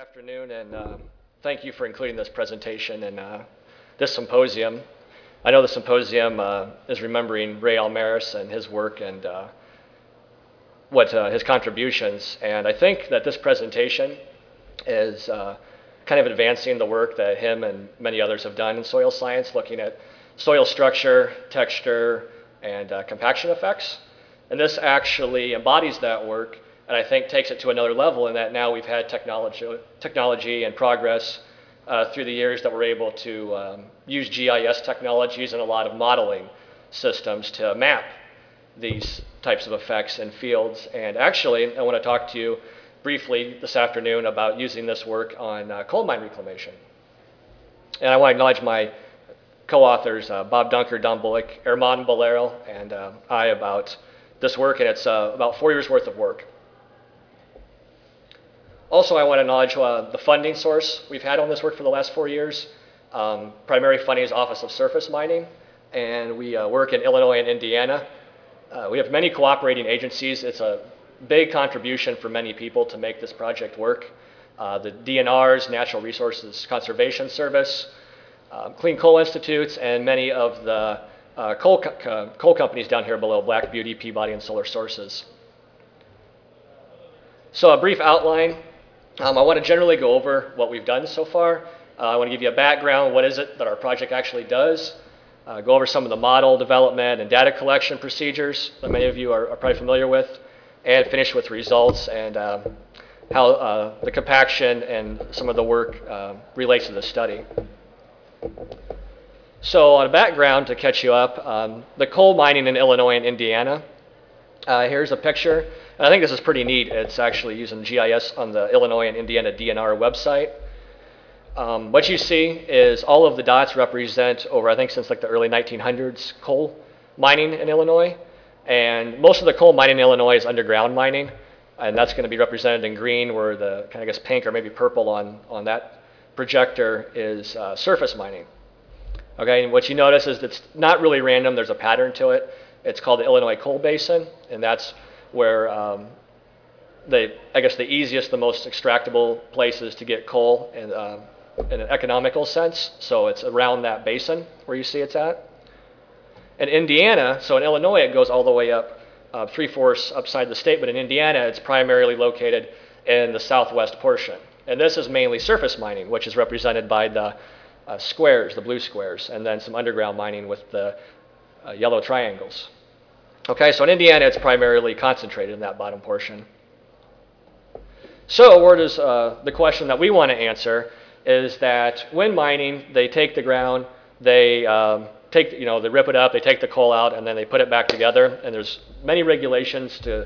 afternoon, and thank you for including this presentation and this symposium. I know the symposium is remembering Ray Almaris and his work and what his contributions. And I think that this presentation is kind of advancing the work that him and many others have done in soil science, looking at soil structure, texture, and compaction effects. And this actually embodies that work, and I think takes it to another level in that now we've had technology and progress through the years that we're able to use GIS technologies and a lot of modeling systems to map these types of effects in fields. And actually, I want to talk to you briefly this afternoon about using this work on coal mine reclamation. And I want to acknowledge my co-authors, Bob Dunker, Don Bullock, Herman Bolero, and I about this work, and it's about 4 years worth of work. Also, I want to acknowledge the funding source we've had on this work for the last 4 years. Primary funding is Office of Surface Mining, and we work in Illinois and Indiana. We have many cooperating agencies. It's a big contribution for many people to make this project work. The DNRs, Natural Resources Conservation Service, Clean Coal Institutes, and many of the coal companies down here below, Black Beauty, Peabody, and Solar Sources. So a brief outline. I want to generally go over what we've done so far. I want to give you a background, what is it that our project actually does, go over some of the model development and data collection procedures that many of you are probably familiar with, and finish with results and how the compaction and some of the work relates to the study. So on a background to catch you up, the coal mining in Illinois and Indiana. Here's a picture. And I think this is pretty neat. It's actually using GIS on the Illinois and Indiana DNR website. What you see is all of the dots represent over, I think since like the early 1900s, coal mining in Illinois. And most of the coal mining in Illinois is underground mining. And that's going to be represented in green, where the kind of, I guess, pink or maybe purple on that projector is surface mining. Okay, and what you notice is it's not really random. There's a pattern to it. It's called the Illinois Coal Basin, and that's where I guess the easiest, the most extractable places to get coal in an economical sense. So it's around that basin where you see it's at. In Indiana, so in Illinois it goes all the way up 3/4 upside the state, but in Indiana it's primarily located in the southwest portion. And this is mainly surface mining, which is represented by the squares, the blue squares, and then some underground mining with the yellow triangles. Okay, so in Indiana, it's primarily concentrated in that bottom portion. So where does the question that we want to answer is that when mining, they take the ground, they they rip it up, they take the coal out, and then they put it back together. And there's many regulations to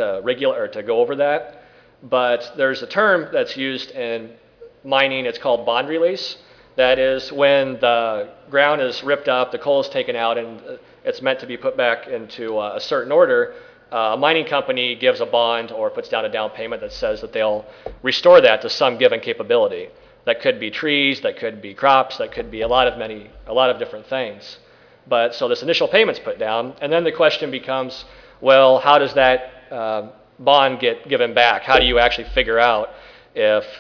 go over that. But there's a term that's used in mining. It's called bond release. That is when the ground is ripped up, the coal is taken out, and it's meant to be put back into a certain order. A mining company gives a bond or puts down a down payment that says that they'll restore that to some given capability. That could be trees, that could be crops, that could be a lot of different things. But so this initial payment's put down, and then the question becomes, well, how does that bond get given back? How do you actually figure out if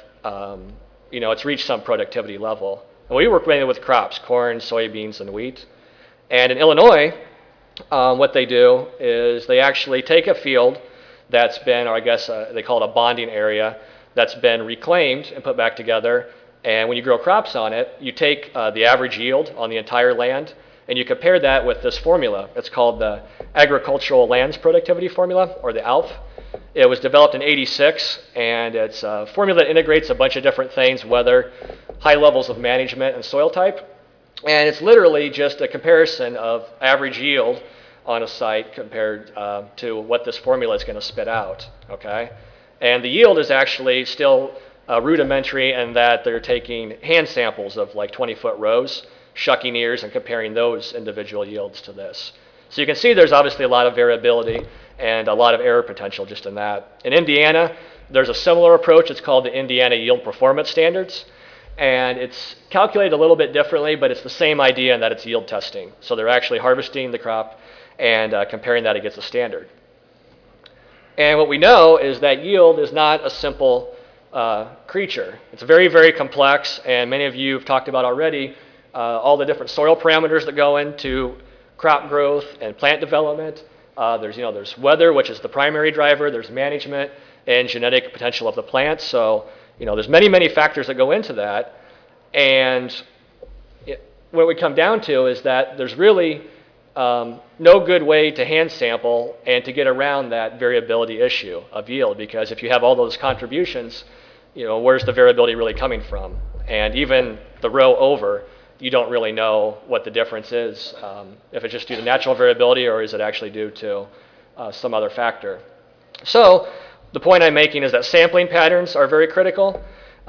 it's reached some productivity level? And we work mainly with crops, corn, soybeans, and wheat. And in Illinois, what they do is they actually take a field that's been, or I guess they call it a bonding area, that's been reclaimed and put back together. And when you grow crops on it, you take the average yield on the entire land, and you compare that with this formula. It's called the Agricultural Lands Productivity Formula, or the ALF. It was developed in '86, and it's a formula that integrates a bunch of different things, weather, high levels of management, and soil type. And it's literally just a comparison of average yield on a site compared to what this formula is going to spit out, okay? And the yield is actually still rudimentary in that they're taking hand samples of like 20-foot rows, shucking ears, and comparing those individual yields to this. So you can see there's obviously a lot of variability and a lot of error potential just in that. In Indiana, there's a similar approach. It's called the Indiana Yield Performance Standards. And it's calculated a little bit differently, but it's the same idea in that it's yield testing. So they're actually harvesting the crop and comparing that against a standard. And what we know is that yield is not a simple creature. It's very, very complex, and many of you have talked about already all the different soil parameters that go into crop growth and plant development. There's weather, which is the primary driver. There's management and genetic potential of the plant. So, there's many, many factors that go into that. And what we come down to is that there's really no good way to hand sample and to get around that variability issue of yield, because if you have all those contributions, where's the variability really coming from? And even the row over, you don't really know what the difference is, if it's just due to natural variability or is it actually due to some other factor. So the point I'm making is that sampling patterns are very critical.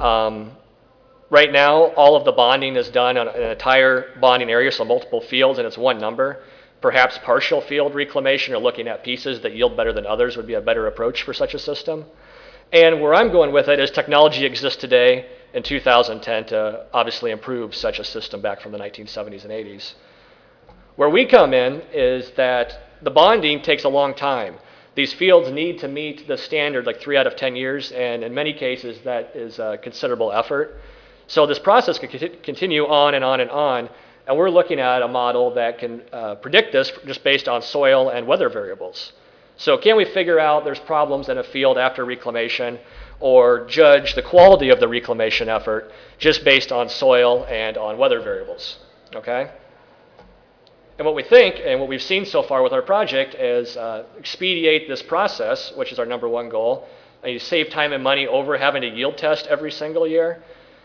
Right now, all of the bonding is done on an entire bonding area, so multiple fields, and it's one number. Perhaps partial field reclamation or looking at pieces that yield better than others would be a better approach for such a system. And where I'm going with it is technology exists today in 2010 to obviously improve such a system back from the 1970s and 80s. Where we come in is that the bonding takes a long time. These fields need to meet the standard like 3 out of 10 years, and in many cases that is a considerable effort. So this process could continue on and on and on, and we're looking at a model that can predict this just based on soil and weather variables. So can we figure out there's problems in a field after reclamation, or judge the quality of the reclamation effort just based on soil and on weather variables, okay? And what we think, and what we've seen so far with our project, is expedite this process, which is our number one goal, and you save time and money over having to yield test every single year.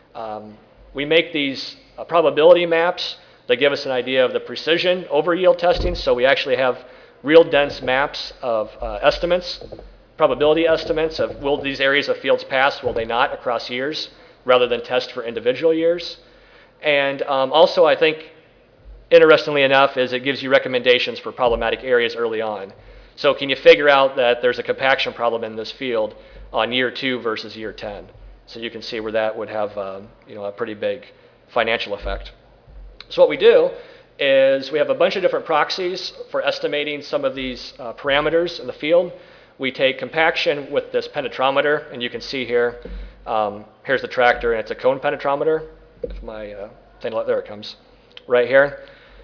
We make these probability maps that give us an idea of the precision over yield testing, so we actually have real dense maps of estimates, probability estimates of will these areas of fields pass, will they not, across years, rather than test for individual years. And also, I think, interestingly enough, is it gives you recommendations for problematic areas early on. So can you figure out that there's a compaction problem in this field on year 2 versus year 10? So you can see where that would have a pretty big financial effect. So what we do is we have a bunch of different proxies for estimating some of these parameters in the field. We take compaction with this penetrometer, and you can see here, here's the tractor, and it's a cone penetrometer. If my thing, there it comes, right here.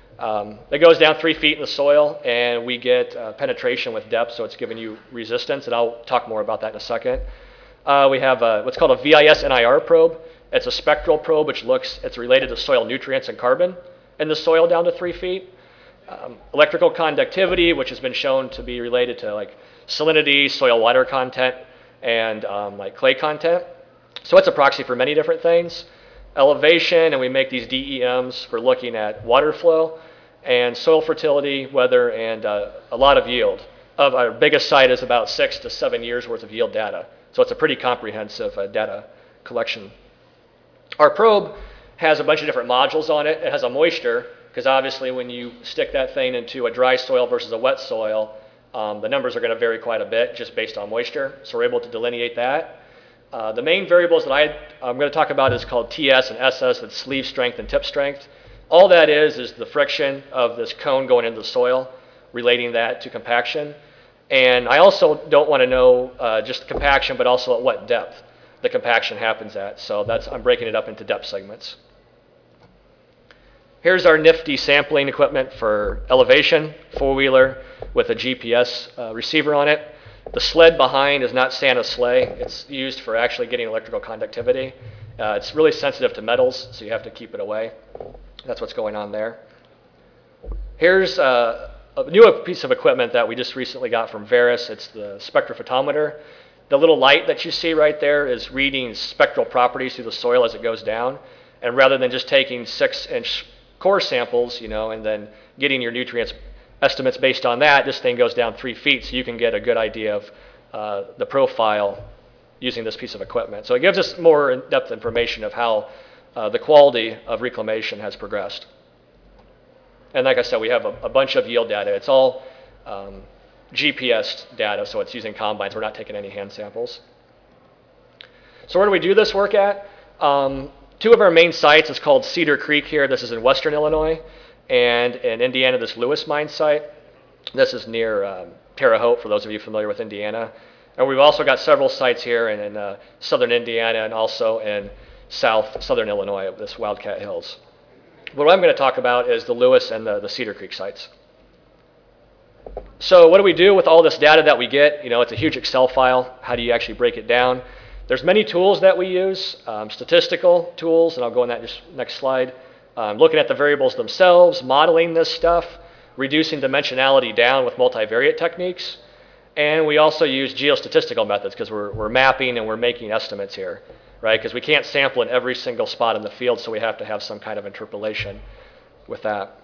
It goes down 3 feet in the soil, and we get penetration with depth, so it's giving you resistance, and I'll talk more about that in a second. We have what's called a VIS-NIR probe. It's a spectral probe it's related to soil nutrients and carbon in the soil down to 3 feet. Electrical conductivity, which has been shown to be related to like salinity, soil water content, and like clay content. So it's a proxy for many different things. Elevation, and we make these DEMs for looking at water flow, and soil fertility, weather, and a lot of yield. Of our biggest site is about 6 to 7 years worth of yield data. So it's a pretty comprehensive data collection. Our probe has a bunch of different modules on it. It has a moisture, because obviously when you stick that thing into a dry soil versus a wet soil, the numbers are going to vary quite a bit just based on moisture. So we're able to delineate that. The main variables that I'm going to talk about is called TS and SS, that's sleeve strength and tip strength. All that is the friction of this cone going into the soil, relating that to compaction. And I also don't want to know just compaction, but also at what depth the compaction happens at. So I'm breaking it up into depth segments. Here's our nifty sampling equipment for elevation, 4-wheeler with a GPS receiver on it. The sled behind is not Santa's sleigh. It's used for actually getting electrical conductivity. It's really sensitive to metals, so you have to keep it away. That's what's going on there. Here's a new piece of equipment that we just recently got from Veris. It's the spectrophotometer. The little light that you see right there is reading spectral properties through the soil as it goes down. And rather than just taking 6-inch core samples, and then getting your nutrients estimates based on that, this thing goes down 3 feet, so you can get a good idea of the profile using this piece of equipment. So it gives us more in-depth information of how the quality of reclamation has progressed. And like I said, we have a bunch of yield data. It's all GPS data, so it's using combines. We're not taking any hand samples. So where do we do this work at? 2 of our main sites is called Cedar Creek here. This is in western Illinois. And in Indiana, this Lewis mine site. This is near Terre Haute, for those of you familiar with Indiana. And we've also got several sites here in southern Indiana and also in southern Illinois, this Wildcat Hills. What I'm going to talk about is the Lewis and the Cedar Creek sites. So what do we do with all this data that we get? You know, it's a huge Excel file. How do you actually break it down? There's many tools that we use, statistical tools, and I'll go in that just next slide. Looking at the variables themselves, modeling this stuff, reducing dimensionality down with multivariate techniques. And we also use geostatistical methods because we're mapping and we're making estimates here, right? Because we can't sample in every single spot in the field, so we have to have some kind of interpolation with that.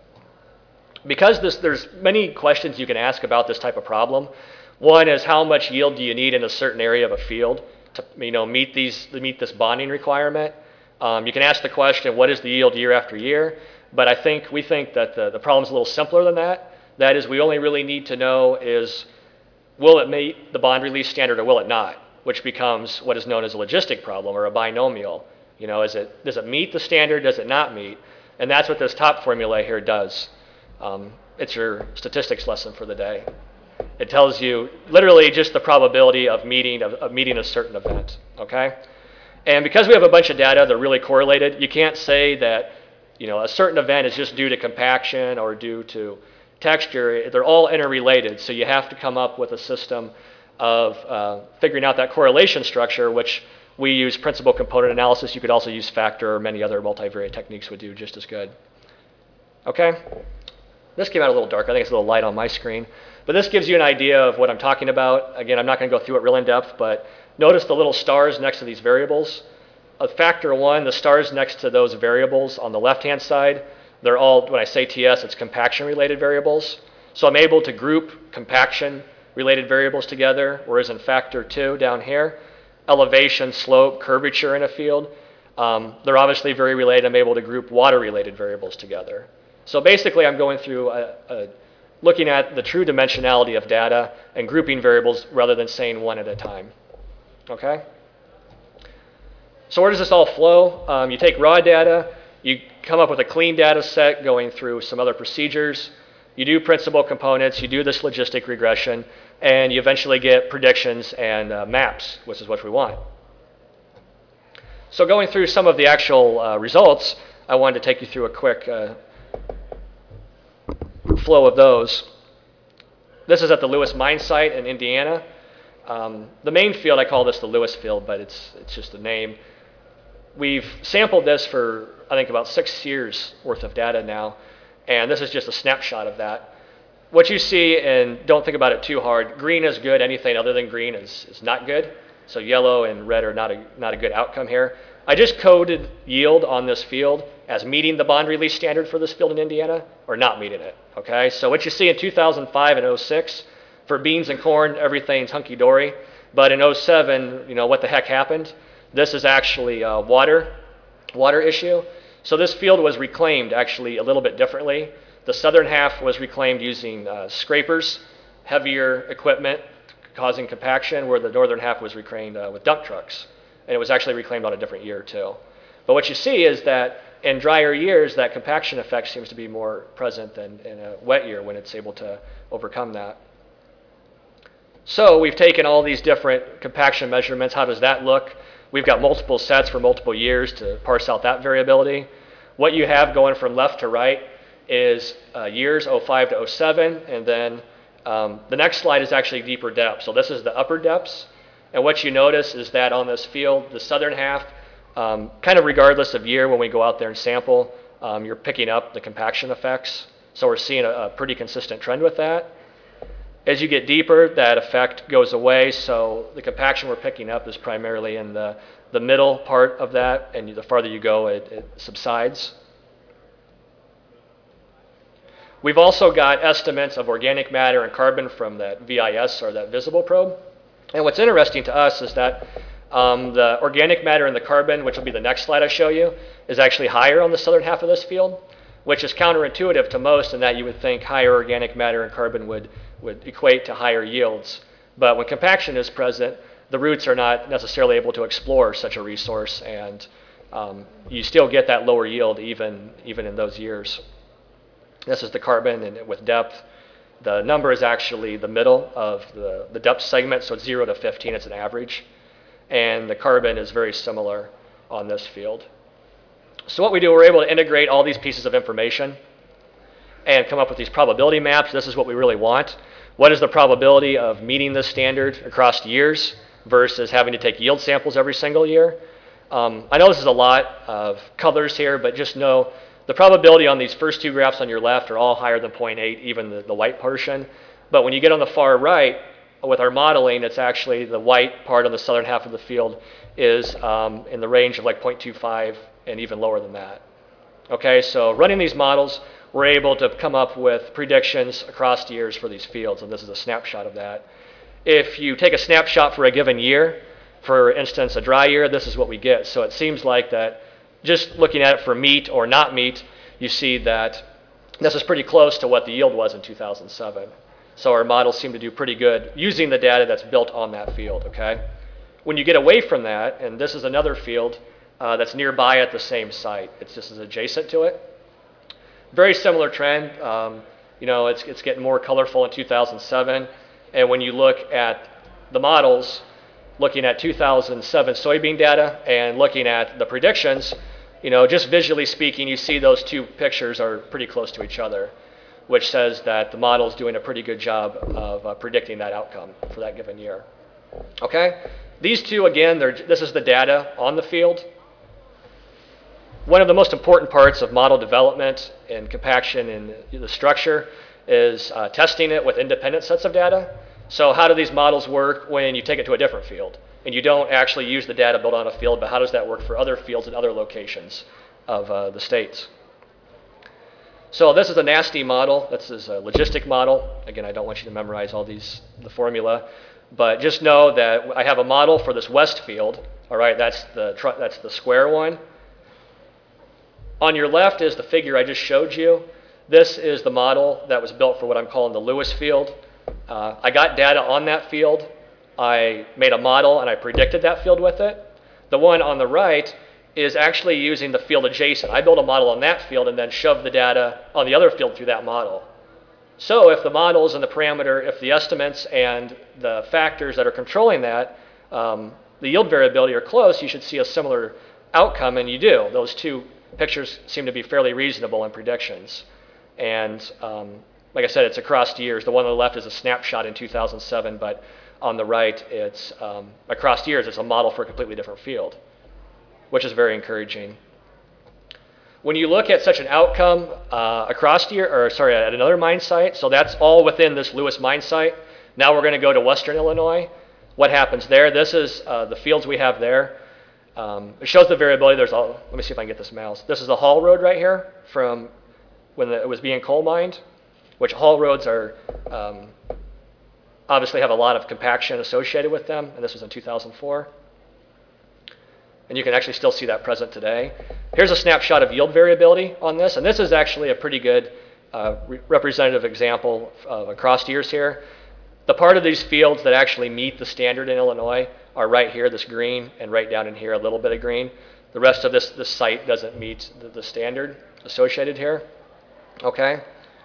Because there's many questions you can ask about this type of problem. One is how much yield do you need in a certain area of a field to meet this bonding requirement. You can ask the question, what is the yield year after year? But we think that the problem's a little simpler than that. That is, we only really need to know is, will it meet the bond release standard or will it not? Which becomes what is known as a logistic problem or a binomial. You know, does it meet the standard, does it not meet? And that's what this top formula here does. It's your statistics lesson for the day. It tells you literally just the probability of meeting a certain event, okay? And because we have a bunch of data, they're really correlated. You can't say that, you know, a certain event is just due to compaction or due to texture. They're all interrelated, so you have to come up with a system of figuring out that correlation structure, which we use principal component analysis. You could also use factor, or many other multivariate techniques would do just as good. Okay? This came out a little dark. I think it's a little light on my screen. But this gives you an idea of what I'm talking about. Again, I'm not going to go through it real in depth, but notice the little stars next to these variables. Of factor 1, the stars next to those variables on the left-hand side, they're all, when I say TS, it's compaction-related variables. So I'm able to group compaction-related variables together, whereas in factor 2 down here, elevation, slope, curvature in a field, they're obviously very related. I'm able to group water-related variables together. So basically, I'm going through looking at the true dimensionality of data and grouping variables rather than saying one at a time. Okay? So where does this all flow? You take raw data, you come up with a clean data set going through some other procedures, you do principal components, you do this logistic regression, and you eventually get predictions and maps, which is what we want. So going through some of the actual results, I wanted to take you through a quick flow of those. This is at the Lewis mine site in Indiana. The main field, I call this the Lewis field, but it's just a name. We've sampled this for, I think, about 6 years worth of data now, and this is just a snapshot of that. What you see, and don't think about it too hard, green is good, anything other than green is not good. So yellow and red are not a good outcome here. I just coded yield on this field as meeting the bond release standard for this field in Indiana or not meeting it, okay? So what you see in 2005 and 06, for beans and corn, everything's hunky-dory. But in 07, you know, what the heck happened? This is actually a water issue. So this field was reclaimed actually a little bit differently. The southern half was reclaimed using scrapers, heavier equipment causing compaction, where the northern half was reclaimed with dump trucks. And it was actually reclaimed on a different year too. But what you see is that in drier years, that compaction effect seems to be more present than in a wet year when it's able to overcome that. So we've taken all these different compaction measurements. How does that look? We've got multiple sets for multiple years to parse out that variability. What you have going from left to right is years 05 to 07, and then the next slide is actually deeper depth. So this is the upper depths. And what you notice is that on this field, the southern half, kind of regardless of year when we go out there and sample, you're picking up the compaction effects. So we're seeing a pretty consistent trend with that. As you get deeper, that effect goes away. So the compaction we're picking up is primarily in the middle part of that, and the farther you go, it subsides. We've also got estimates of organic matter and carbon from that VIS, or that visible probe. And what's interesting to us is that the organic matter and the carbon, which will be the next slide I show you, is actually higher on the southern half of this field, which is counterintuitive to most in that you would think higher organic matter and carbon would equate to higher yields. But when compaction is present, the roots are not necessarily able to explore such a resource, and you still get that lower yield even in those years. This is the carbon and with depth. The number is actually the middle of the depth segment, so it's 0 to 15, it's an average. And the carbon is very similar on this field. So what we do, we're able to integrate all these pieces of information and come up with these probability maps. This is what we really want. What is the probability of meeting this standard across years versus having to take yield samples every single year? I know this is a lot of colors here, but just know the probability on these first two graphs on your left are all higher than 0.8, even the white portion. But when you get on the far right, with our modeling, it's actually the white part on the southern half of the field is in the range of like 0.25 and even lower than that. Okay, so running these models, we're able to come up with predictions across the years for these fields, and this is a snapshot of that. If you take a snapshot for a given year, for instance, a dry year, this is what we get. So it seems like that just looking at it for meat or not meat, you see that this is pretty close to what the yield was in 2007. So our models seem to do pretty good using the data that's built on that field, okay? When you get away from that, and this is another field that's nearby at the same site. It's just as adjacent to it. Very similar trend. It's getting more colorful in 2007. And when you look at the models, looking at 2007 soybean data and looking at the predictions, just visually speaking, you see those two pictures are pretty close to each other, which says that the model is doing a pretty good job of predicting that outcome for that given year. Okay? These two, again, this is the data on the field. One of the most important parts of model development and compaction and the structure is testing it with independent sets of data. So how do these models work when you take it to a different field? And you don't actually use the data built on a field, but how does that work for other fields and other locations of the states? So this is a NASTY model. This is a logistic model. Again, I don't want you to memorize all the formula, but just know that I have a model for this west field. All right, that's the square one. On your left is the figure I just showed you. This is the model that was built for what I'm calling the Lewis field. I got data on that field. I made a model and I predicted that field with it. The one on the right is actually using the field adjacent. I built a model on that field and then shoved the data on the other field through that model. So if the models and the parameter, if the estimates and the factors that are controlling that, the yield variability are close, you should see a similar outcome, and you do. Those two pictures seem to be fairly reasonable in predictions. And like I said, it's across years. The one on the left is a snapshot in 2007, but on the right, it's across years. It's a model for a completely different field, which is very encouraging. When you look at such an outcome at another mine site, so that's all within this Lewis mine site. Now we're going to go to western Illinois. What happens there? This is the fields we have there. It shows the variability. Let me see if I can get this mouse. This is the haul road right here from when it was being coal mined, which haul roads are obviously have a lot of compaction associated with them, and this was in 2004. And you can actually still see that present today. Here's a snapshot of yield variability on this, and this is actually a pretty good representative example of across years here. The part of these fields that actually meet the standard in Illinois are right here, this green, and right down in here, a little bit of green. The rest of this site doesn't meet the standard associated here. Okay?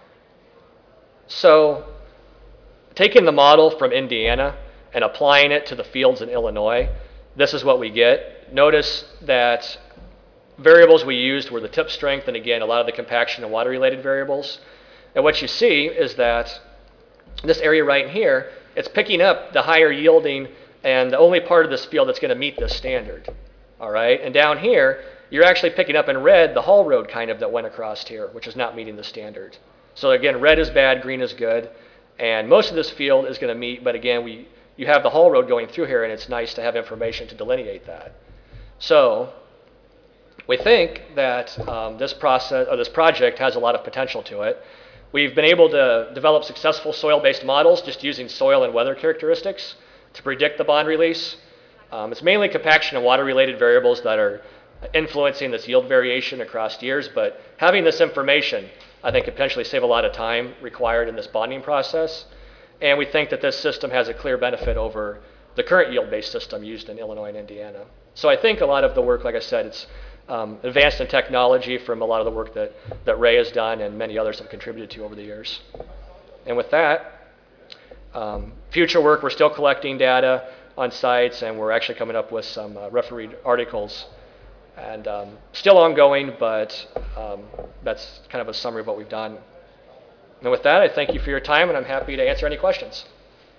So taking the model from Indiana and applying it to the fields in Illinois, this is what we get. Notice that variables we used were the tip strength and, again, a lot of the compaction and water-related variables. And what you see is that this area right here, it's picking up the higher yielding and the only part of this field that's going to meet this standard. All right? And down here, you're actually picking up in red the haul road kind of that went across here, which is not meeting the standard. So again, red is bad, green is good. And most of this field is going to meet, but again, you have the haul road going through here, and it's nice to have information to delineate that. So we think that this project has a lot of potential to it. We've been able to develop successful soil-based models just using soil and weather characteristics to predict the bond release. It's mainly compaction and water-related variables that are influencing this yield variation across years, but having this information, I think, could potentially save a lot of time required in this bonding process. And we think that this system has a clear benefit over the current yield-based system used in Illinois and Indiana. So I think a lot of the work, like I said, it's advanced in technology from a lot of the work that Ray has done and many others have contributed to over the years. And with that, future work, we're still collecting data on sites, and we're actually coming up with some refereed articles. And still ongoing, but that's kind of a summary of what we've done. And with that, I thank you for your time, and I'm happy to answer any questions.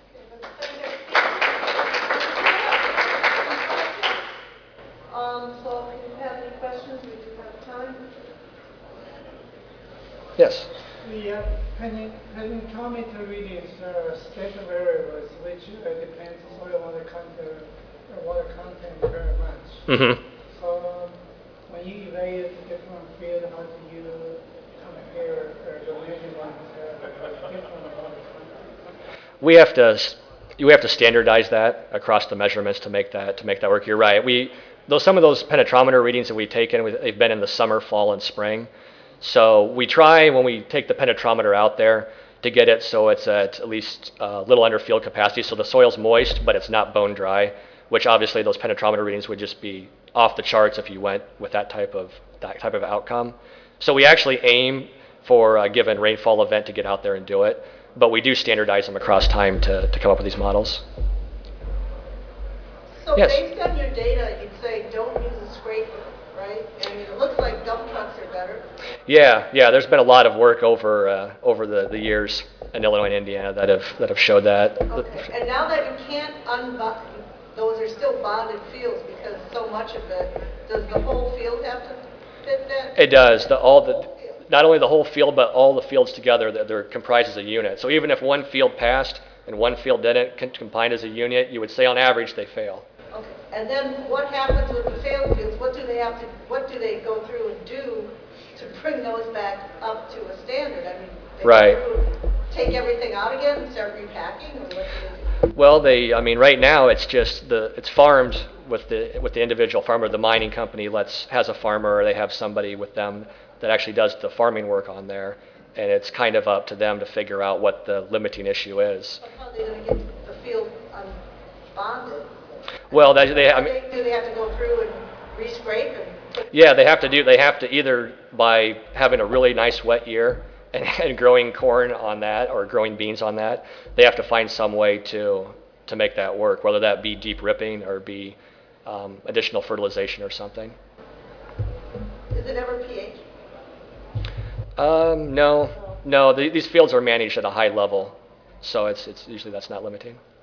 So if you have any questions, we do have time. Yes? The penetrometer readings are special variables which depends on water content very much. Mm-hmm. So when you evaluate different field, how do you compare the measurements different water content? You have to standardize that across the measurements to make that work. You're right. Some of those penetrometer readings that we've taken, they've been in the summer, fall, and spring. So we try, when we take the penetrometer out there, to get it so it's at least a little under field capacity, so the soil's moist, but it's not bone dry, which obviously those penetrometer readings would just be off the charts if you went with that type of outcome. So we actually aim for a given rainfall event to get out there and do it, but we do standardize them across time to come up with these models. So Yes. based on your data, you'd say don't use a scraper, right? I mean, it looks like dump trucks are better. Yeah. There's been a lot of work over the years in Illinois and Indiana that have showed that. Okay. And now that you can't unbond, those are still bonded fields because so much of it, does the whole field have to fit that? It does. Whole field. Not only the whole field, but all the fields together, they're comprised as a unit. So even if one field passed and one field didn't, combined as a unit, you would say on average they fail. Okay. And then what happens with the failed fields? What do they go through and do to bring those back up to a standard? I mean, they Right. go through, take everything out again and start repacking, or what do they do? Well, right now it's just it's farmed with the individual farmer. The mining company has a farmer, or they have somebody with them that actually does the farming work on there, and it's kind of up to them to figure out what the limiting issue is. But how are they going to get the field unbonded? Well, Do they have to go through and re-scrape yeah, they have to either by having a really nice wet year and growing corn on that or growing beans on that, they have to find some way to make that work, whether that be deep ripping or be additional fertilization or something. Is it ever pH? No. These fields are managed at a high level, so it's usually that's not limiting.